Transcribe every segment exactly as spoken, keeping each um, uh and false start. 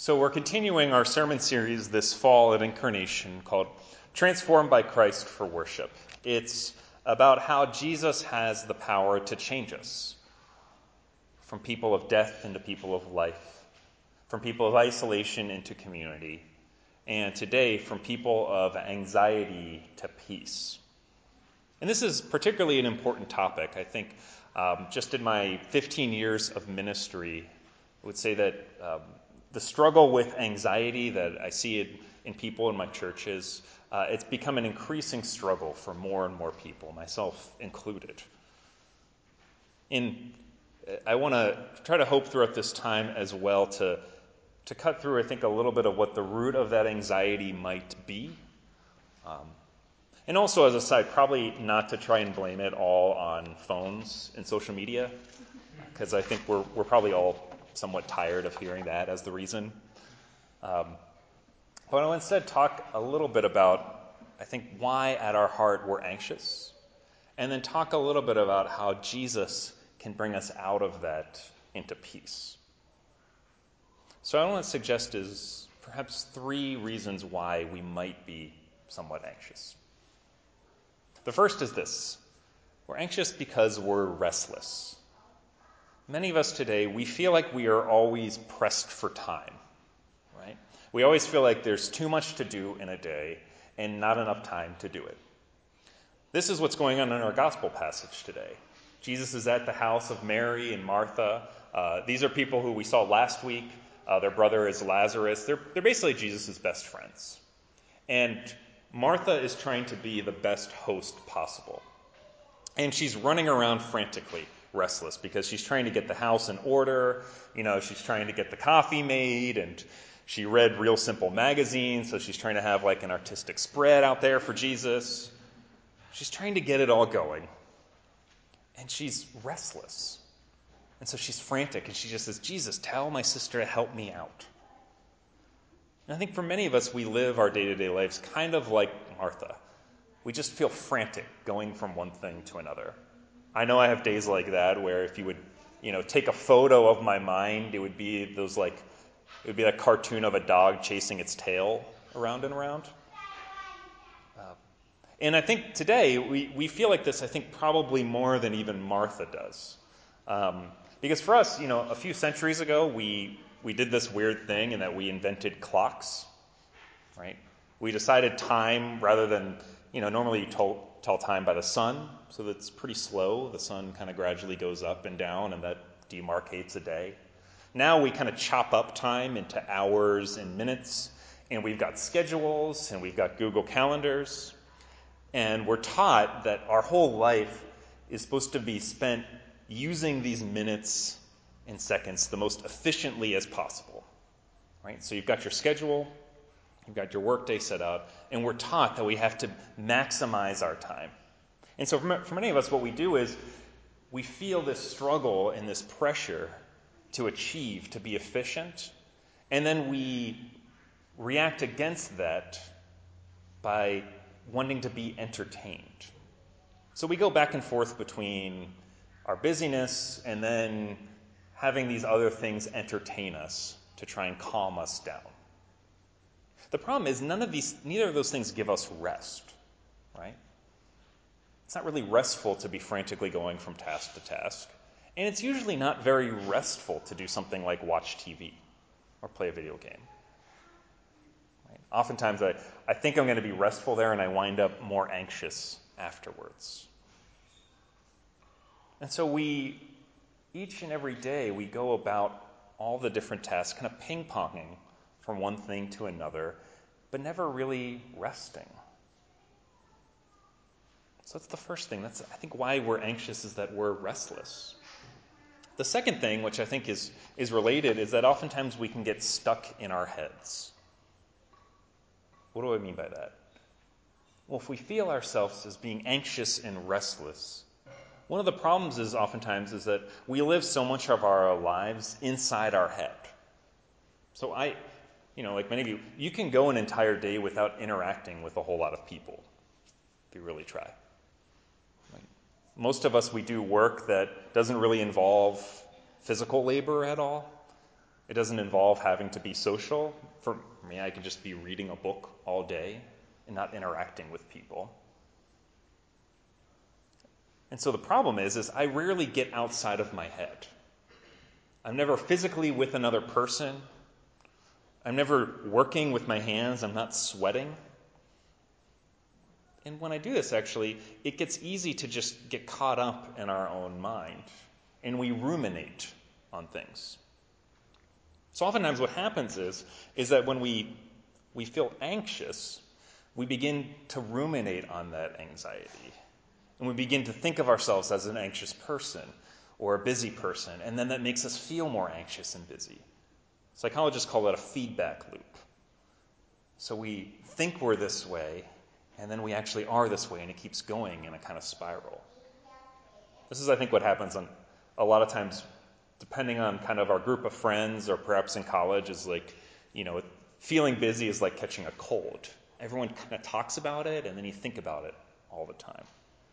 So we're continuing our sermon series this fall at Incarnation called Transformed by Christ for Worship. It's about how Jesus has the power to change us from people of death into people of life, from people of isolation into community, and today from people of anxiety to peace. And this is particularly an important topic. I think um, just in my fifteen years of ministry, I would say that um, the struggle with anxiety that I see it in people in my churches, uh, it's become an increasing struggle for more and more people, myself included. And I want to try to hope throughout this time as well to, to cut through, I think, a little bit of what the root of that anxiety might be. Um, and also, as a side, probably not to try and blame it all on phones and social media, because I think we're we're probably all somewhat tired of hearing that as the reason. Um, but I'll instead talk a little bit about, I think, why at our heart we're anxious, and then talk a little bit about how Jesus can bring us out of that into peace. So I want to suggest is perhaps three reasons why we might be somewhat anxious. The first is this: we're anxious because we're restless. Many of us today, we feel like we are always pressed for time, right? We always feel like there's too much to do in a day and not enough time to do it. This is what's going on in our gospel passage today. Jesus is at the house of Mary and Martha. Uh, these are people who we saw last week. Uh, their brother is Lazarus. They're, they're basically Jesus' best friends. And Martha is trying to be the best host possible. And she's running around frantically, restless, because she's trying to get the house in order. You know, she's trying to get the coffee made, and she read Real Simple magazine, so she's trying to have like an artistic spread out there for Jesus. She's trying to get it all going. And she's restless. And so she's frantic, and she just says, Jesus, tell my sister to help me out. And I think for many of us, we live our day-to-day lives kind of like Martha. We just feel frantic going from one thing to another. I know I have days like that where if you would, you know, take a photo of my mind, it would be those like, it would be that cartoon of a dog chasing its tail around and around. Uh, and I think today we, we feel like this, I think, probably more than even Martha does. Um, because for us, you know, a few centuries ago, we, we did this weird thing in that we invented clocks, right? We decided time rather than, you know, normally you tell, tell time by the sun, so that's pretty slow. The sun kind of gradually goes up and down, and that demarcates a day. Now we kind of chop up time into hours and minutes, and we've got schedules, and we've got Google Calendars, and we're taught that our whole life is supposed to be spent using these minutes and seconds the most efficiently as possible, right? So you've got your schedule, you've got your workday set out, and we're taught that we have to maximize our time. And so for, for many of us, what we do is we feel this struggle and this pressure to achieve, to be efficient, and then we react against that by wanting to be entertained. So we go back and forth between our busyness and then having these other things entertain us to try and calm us down. The problem is none of these, neither of those things give us rest, right? It's not really restful to be frantically going from task to task. And it's usually not very restful to do something like watch T V or play a video game. Right? Oftentimes I, I think I'm going to be restful there, and I wind up more anxious afterwards. And so we, each and every day, we go about all the different tasks, kind of ping-ponging from one thing to another, but never really resting. So that's the first thing. That's, I think, why we're anxious, is that we're restless. The second thing, which I think is, is related, is that oftentimes we can get stuck in our heads. What do I mean by that? Well, if we feel ourselves as being anxious and restless, one of the problems is oftentimes is that we live so much of our lives inside our head. So I, you know, like many of you, you can go an entire day without interacting with a whole lot of people, if you really try. Most of us, we do work that doesn't really involve physical labor at all. It doesn't involve having to be social. For me, I could just be reading a book all day and not interacting with people. And so the problem is, is I rarely get outside of my head. I'm never physically with another person. I'm never working with my hands. I'm not sweating. And when I do this, actually, it gets easy to just get caught up in our own mind. And we ruminate on things. So oftentimes what happens is, is that when we, we feel anxious, we begin to ruminate on that anxiety. And we begin to think of ourselves as an anxious person or a busy person. And then that makes us feel more anxious and busy. Psychologists call it a feedback loop. So we think we're this way, and then we actually are this way, and it keeps going in a kind of spiral. This is, I think, what happens on a lot of times, depending on kind of our group of friends, or perhaps in college, is like, you know, feeling busy is like catching a cold. Everyone kind of talks about it, and then you think about it all the time.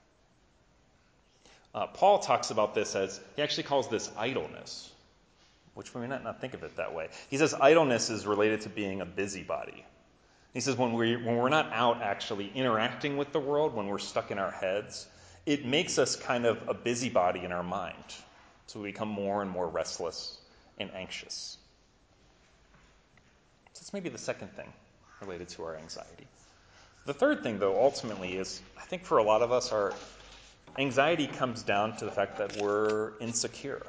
Uh, Paul talks about this as, he actually calls this idleness, which we may not, not think of it that way. He says idleness is related to being a busybody. He says when, we, when we're not out actually interacting with the world, when we're stuck in our heads, it makes us kind of a busybody in our mind. So we become more and more restless and anxious. So that's maybe the second thing related to our anxiety. The third thing, though, ultimately is, I think for a lot of us, our anxiety comes down to the fact that we're insecure.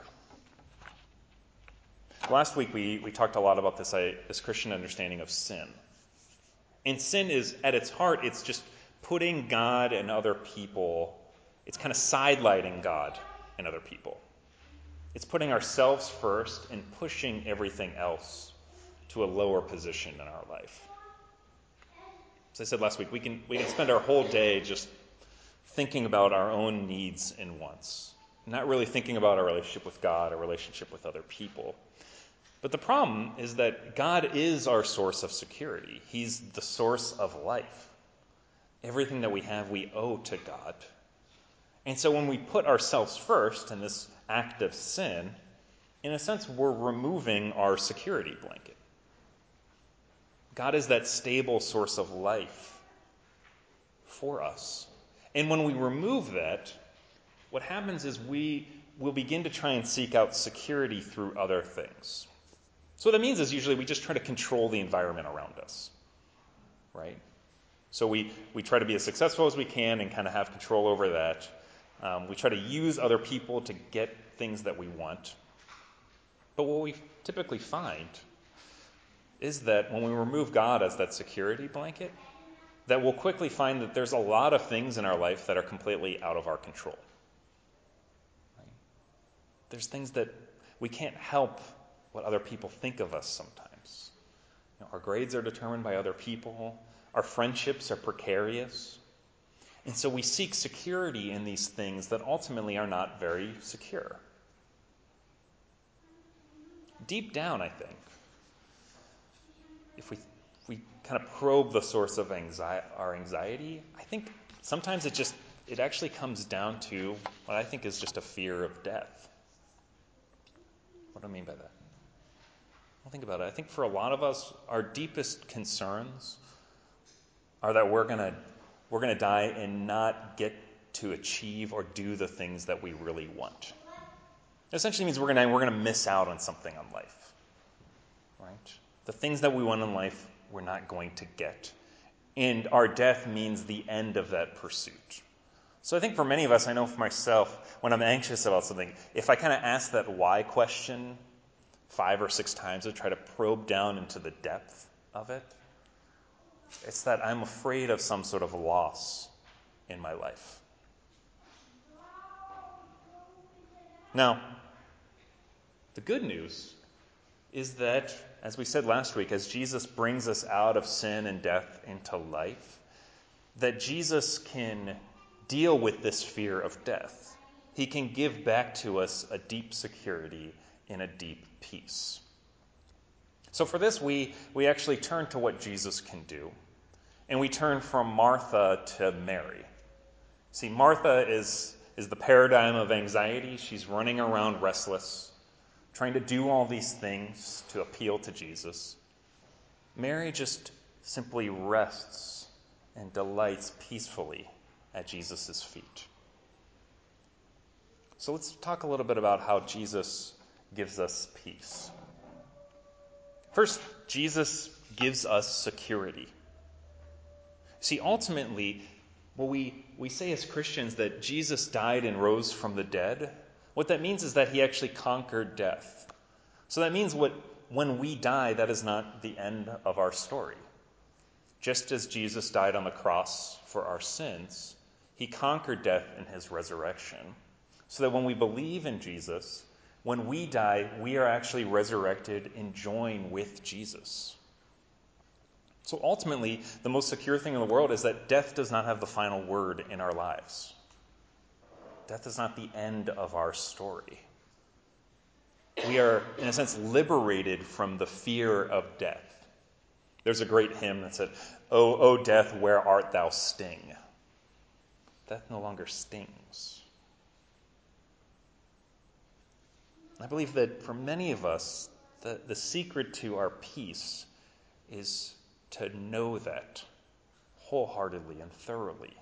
Last week we, we talked a lot about this, uh, this Christian understanding of sin. And sin is, at its heart, it's just putting God and other people, it's kind of sidelighting God and other people. It's putting ourselves first and pushing everything else to a lower position in our life. As I said last week, we can we can spend our whole day just thinking about our own needs and wants, not really thinking about our relationship with God, our relationship with other people. But the problem is that God is our source of security. He's the source of life. Everything that we have, we owe to God. And so when we put ourselves first in this act of sin, in a sense, we're removing our security blanket. God is that stable source of life for us. And when we remove that, what happens is we will begin to try and seek out security through other things. So what that means is usually we just try to control the environment around us, right? So we, we try to be as successful as we can and kind of have control over that. Um, we try to use other people to get things that we want. But what we typically find is that when we remove God as that security blanket, that we'll quickly find that there's a lot of things in our life that are completely out of our control. Right? There's things that we can't help what other people think of us sometimes. You know, our grades are determined by other people. Our friendships are precarious. And so we seek security in these things that ultimately are not very secure. Deep down, I think, if we if we kind of probe the source of anxiety, our anxiety, I think sometimes it just it actually comes down to what I think is just a fear of death. What do I mean by that? Well, think about it. I think for a lot of us, our deepest concerns are that we're gonna we're gonna die and not get to achieve or do the things that we really want. It essentially means we're gonna we're gonna miss out on something in life, right? The things that we want in life, we're not going to get. And our death means the end of that pursuit. So I think for many of us, I know for myself, when I'm anxious about something, if I kind of ask that why question five or six times to try to probe down into the depth of it, it's that I'm afraid of some sort of loss in my life. Now, the good news is that, as we said last week, as Jesus brings us out of sin and death into life, that Jesus can deal with this fear of death. He can give back to us a deep security and a deep peace. So for this, we, we actually turn to what Jesus can do, and we turn from Martha to Mary. See, Martha is, is the paradigm of anxiety. She's running around restless. trying to do all these things to appeal to Jesus, Mary just simply rests and delights peacefully at Jesus' feet. So let's talk a little bit about how Jesus gives us peace. First, Jesus gives us security. See, ultimately, what we, we say as Christians that Jesus died and rose from the dead, what that means is that he actually conquered death. So that means what when we die, that is not the end of our story. Just as Jesus died on the cross for our sins, he conquered death in his resurrection. So that when we believe in Jesus, when we die, we are actually resurrected and join with Jesus. So ultimately, the most secure thing in the world is that death does not have the final word in our lives. Death is not the end of our story. We are, in a sense, liberated from the fear of death. There's a great hymn that said, "O, O death, where art thou sting?" Death no longer stings. I believe that for many of us, the, the secret to our peace is to know that wholeheartedly and thoroughly.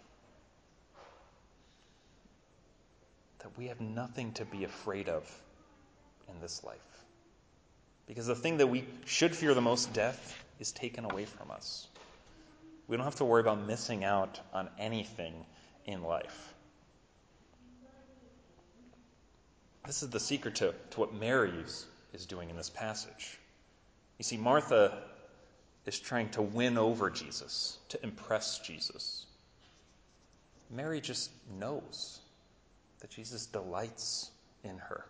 That we have nothing to be afraid of in this life. Because the thing that we should fear the most, death, is taken away from us. We don't have to worry about missing out on anything in life. This is the secret to, to what Mary is, is doing in this passage. You see, Martha is trying to win over Jesus, to impress Jesus. Mary just knows that Jesus delights in her.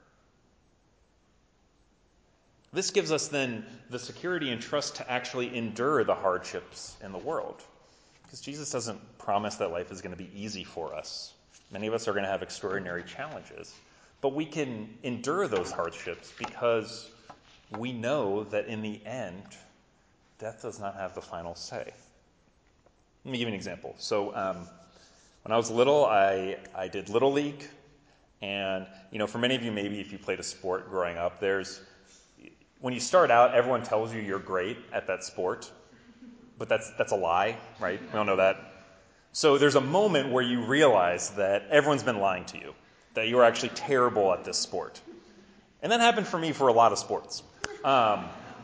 This gives us then the security and trust to actually endure the hardships in the world. Because Jesus doesn't promise that life is going to be easy for us. Many of us are going to have extraordinary challenges. But we can endure those hardships because we know that in the end, death does not have the final say. Let me give you an example. So um, when I was little, I, I did Little League. And, you know, for many of you, maybe if you played a sport growing up, there's, when you start out, everyone tells you you're great at that sport. But that's that's a lie, right? We all know that. So there's a moment where you realize that everyone's been lying to you, that you are actually terrible at this sport. And that happened for me for a lot of sports. Um,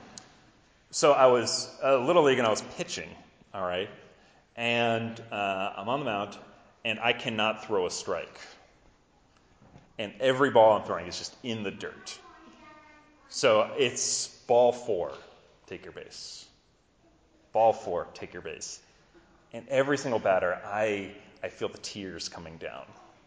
so I was a Little League and I was pitching, all right? And uh, I'm on the mound, and I cannot throw a strike. And every ball I'm throwing is just in the dirt. So it's ball four, take your base. Ball four, take your base. And every single batter, I I feel the tears coming down.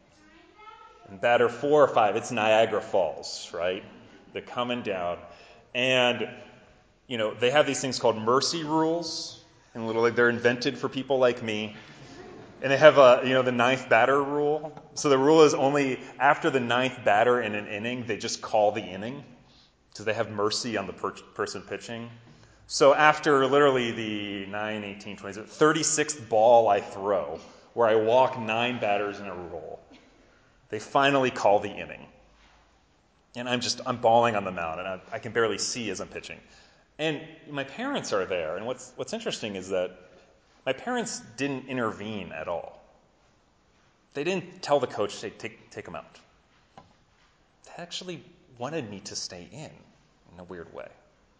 And batter four or five, it's Niagara Falls, right? They're coming down. And, you know, they have these things called mercy rules. And Little League, they're invented for people like me. And they have, a, you know, the ninth batter rule. So the rule is only after the ninth batter in an inning, they just call the inning. So they have mercy on the per- person pitching. So after literally the nine, eighteen, twenty, thirty-sixth ball I throw, where I walk nine batters in a row, they finally call the inning. And I'm just, I'm bawling on the mound, and I, I can barely see as I'm pitching. And my parents are there, and what's what's interesting is that my parents didn't intervene at all. They didn't tell the coach, hey, take, take him out. They actually wanted me to stay in, in a weird way.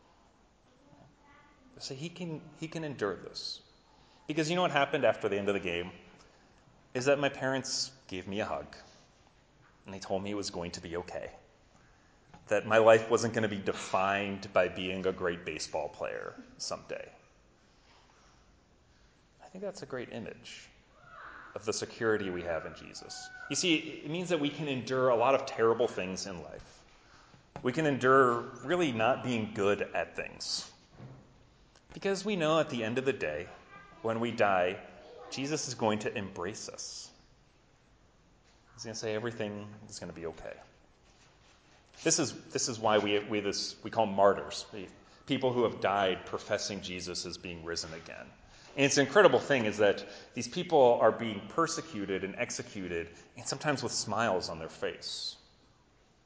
So he can he can endure this. Because you know what happened after the end of the game? Is that my parents gave me a hug. And they told me it was going to be okay. That my life wasn't going to be defined by being a great baseball player someday. I think that's a great image of the security we have in Jesus. You see, it means that we can endure a lot of terrible things in life. We can endure really not being good at things. Because we know at the end of the day, when we die, Jesus is going to embrace us. He's going to say everything is going to be okay. This is this is why we we this we call them martyrs, people who have died professing Jesus as being risen again. And it's an incredible thing is that these people are being persecuted and executed, and sometimes with smiles on their face.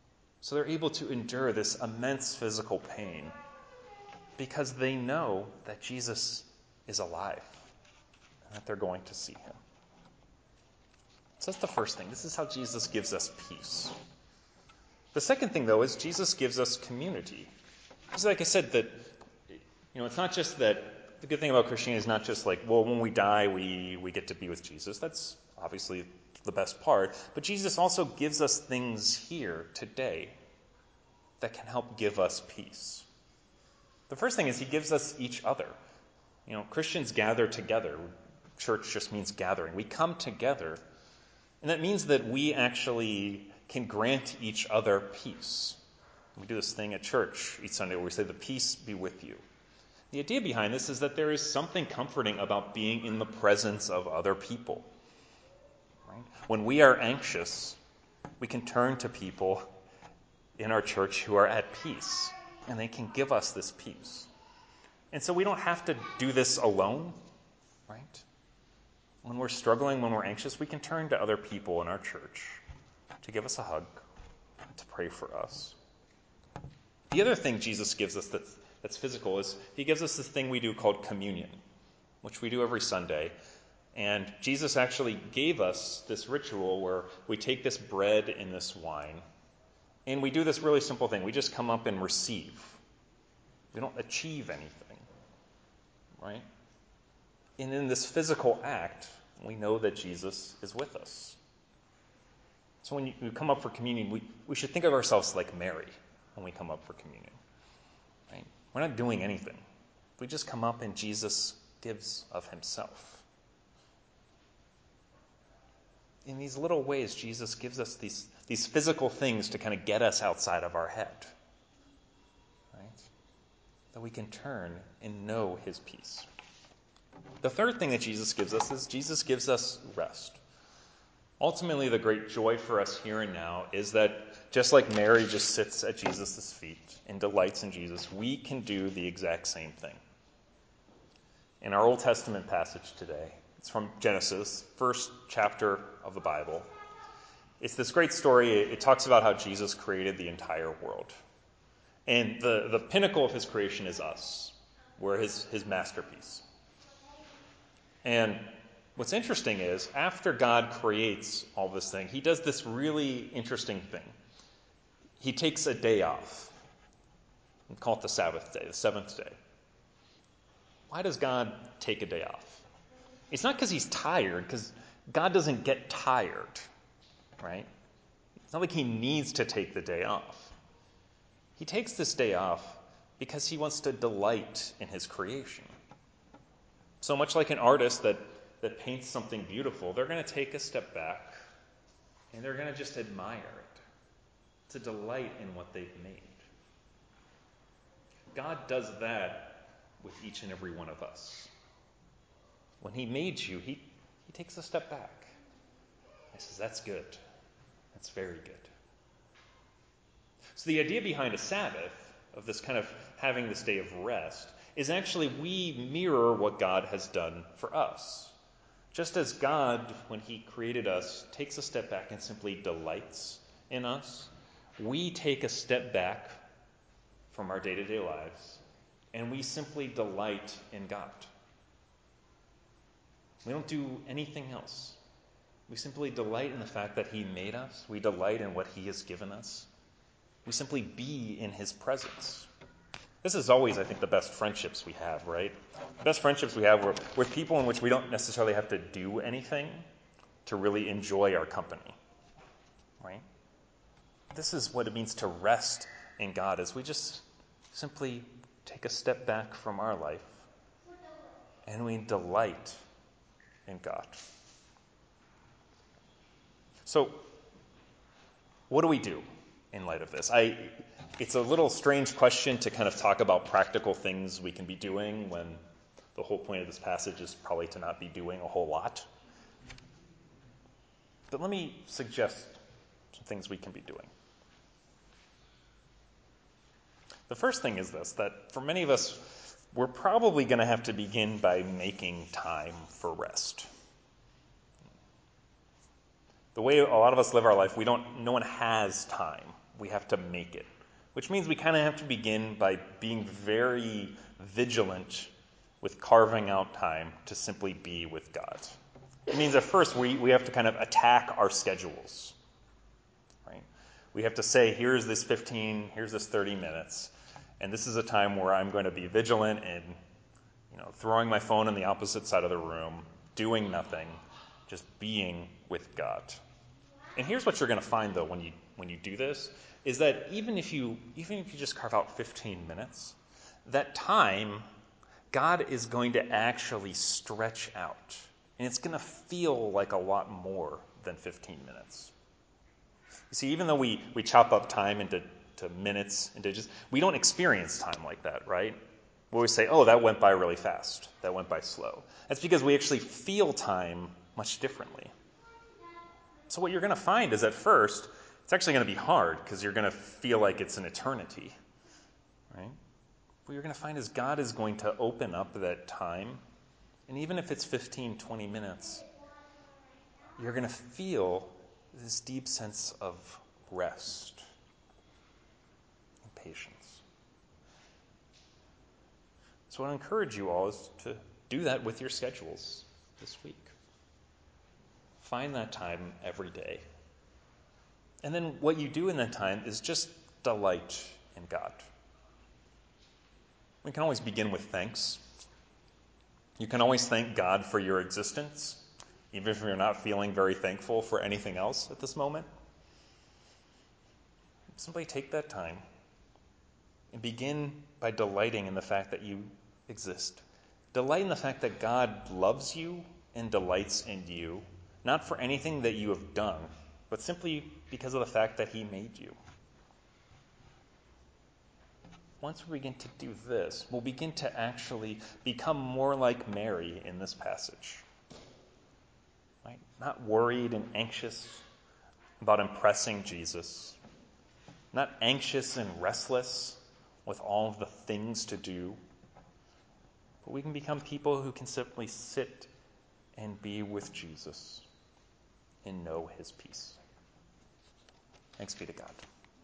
So they're able to endure this immense physical pain because they know that Jesus is alive and that they're going to see him. So that's the first thing. This is how Jesus gives us peace. The second thing, though, is Jesus gives us community. Because like I said, that you know, it's not just that, the good thing about Christianity is not just like, well, when we die, we, we get to be with Jesus. That's obviously the best part. But Jesus also gives us things here today that can help give us peace. The first thing is he gives us each other. You know, Christians gather together. Church just means gathering. We come together, and that means that we actually can grant each other peace. We do this thing at church each Sunday where we say, the peace be with you. The idea behind this is that there is something comforting about being in the presence of other people. Right? When we are anxious, we can turn to people in our church who are at peace, and they can give us this peace. And so we don't have to do this alone, right? When we're struggling, when we're anxious, we can turn to other people in our church to give us a hug, to pray for us. The other thing Jesus gives us that's, that's physical is he gives us this thing we do called communion, which we do every Sunday. And Jesus actually gave us this ritual where we take this bread and this wine, and we do this really simple thing. We just come up and receive. We don't achieve anything, right? And in this physical act, we know that Jesus is with us. So when you, you come up for communion, we, we should think of ourselves like Mary when we come up for communion, right? We're not doing anything. We just come up and Jesus gives of himself. In these little ways, Jesus gives us these, these physical things to kind of get us outside of our head, right? That we can turn and know his peace. The third thing that Jesus gives us is Jesus gives us rest. Ultimately, the great joy for us here and now is that just like Mary just sits at Jesus' feet and delights in Jesus, we can do the exact same thing. In our Old Testament passage today, it's from Genesis, first chapter of the Bible. It's this great story. It talks about how Jesus created the entire world. And the, the pinnacle of his creation is us. We're his, his masterpiece. And what's interesting is, after God creates all this thing, he does this really interesting thing. He takes a day off. We call it the Sabbath day, the seventh day. Why does God take a day off? It's not because he's tired, because God doesn't get tired, right? It's not like he needs to take the day off. He takes this day off because he wants to delight in his creation. So much like an artist that, that paints something beautiful, they're going to take a step back and they're going to just admire it, to delight in what they've made. God does that with each and every one of us. When he made you, he, he takes a step back. He says, that's good. That's very good. So the idea behind a Sabbath, of this kind of having this day of rest, is actually we mirror what God has done for us. Just as God, when he created us, takes a step back and simply delights in us, we take a step back from our day-to-day lives and we simply delight in God. We don't do anything else. We simply delight in the fact that he made us. We delight in what he has given us. We simply be in his presence. This is always, I think, the best friendships we have, right? The best friendships we have are with people in which we don't necessarily have to do anything to really enjoy our company, right? This is what it means to rest in God, is we just simply take a step back from our life and we delight in God. So, what do we do in light of this? I, it's a little strange question to kind of talk about practical things we can be doing when the whole point of this passage is probably to not be doing a whole lot. But let me suggest some things we can be doing. The first thing is this, that for many of us, we're probably going to have to begin by making time for rest. The way a lot of us live our life, we don't. No one has time we have to make it, which means we kind of have to begin by being very vigilant with carving out time to simply be with God. It means at first we, we have to kind of attack our schedules. Right? We have to say, here's this fifteen, here's this thirty minutes, and this is a time where I'm going to be vigilant and, you know, throwing my phone on the opposite side of the room, doing nothing, just being with God. And here's what you're going to find, though, when you when you do this, is that even if you even if you just carve out fifteen minutes, that time, God is going to actually stretch out. And it's going to feel like a lot more than fifteen minutes. You see, even though we, we chop up time into to minutes and digits, we don't experience time like that, right? We always say, oh, that went by really fast. That went by slow. That's because we actually feel time much differently. So what you're going to find is at first, it's actually going to be hard because you're going to feel like it's an eternity, right? What you're going to find is God is going to open up that time, and even if it's fifteen, twenty minutes, you're going to feel this deep sense of rest and patience. So what I encourage you all is to do that with your schedules this week. Find that time every day. And then what you do in that time is just delight in God. We can always begin with thanks. You can always thank God for your existence, even if you're not feeling very thankful for anything else at this moment. Simply take that time and begin by delighting in the fact that you exist. Delight in the fact that God loves you and delights in you, not for anything that you have done, but simply because of the fact that he made you. Once we begin to do this, we'll begin to actually become more like Mary in this passage. Right? Not worried and anxious about impressing Jesus. Not anxious and restless with all of the things to do. But we can become people who can simply sit and be with Jesus and know his peace. Thanks be to God.